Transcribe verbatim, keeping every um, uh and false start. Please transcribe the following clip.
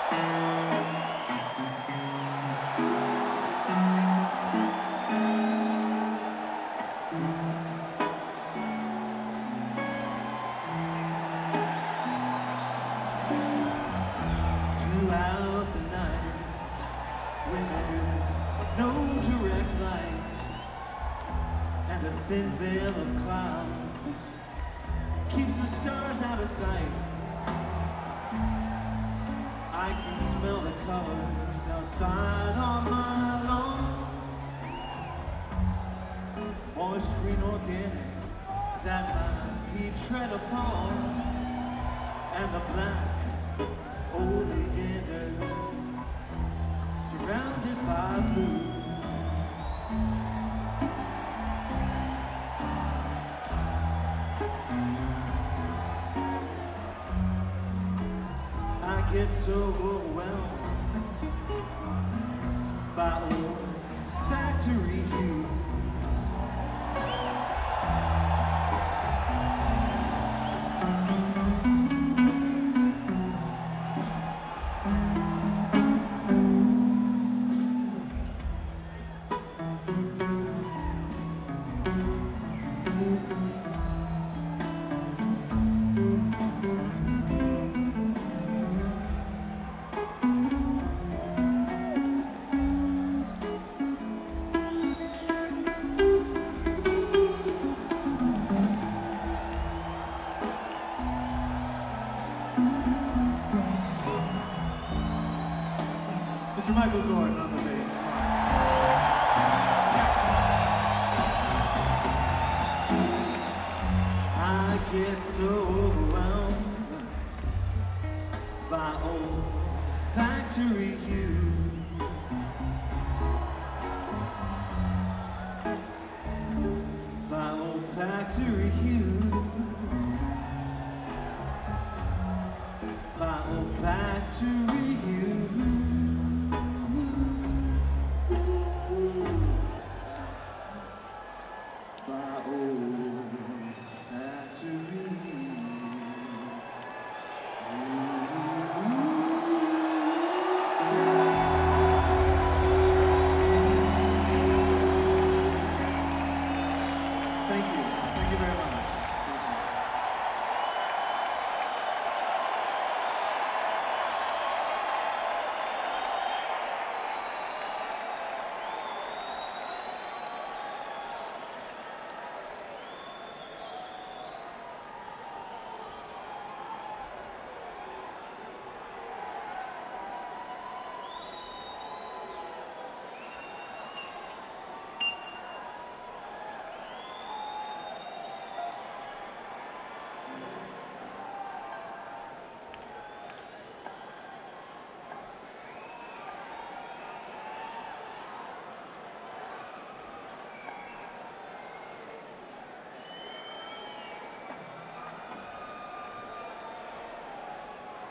Throughout the night, when there's no direct light and a thin veil of clouds keeps the stars out of sight, I can smell the colors outside on my lawn. Moist green organic that my feet tread upon, and the black oleander surrounded by blue. I get so overwhelmed by old factory hues. Mister Michael Gordon on the bass. I get so overwhelmed by old factory hues. By old factory hues. By old factory hues.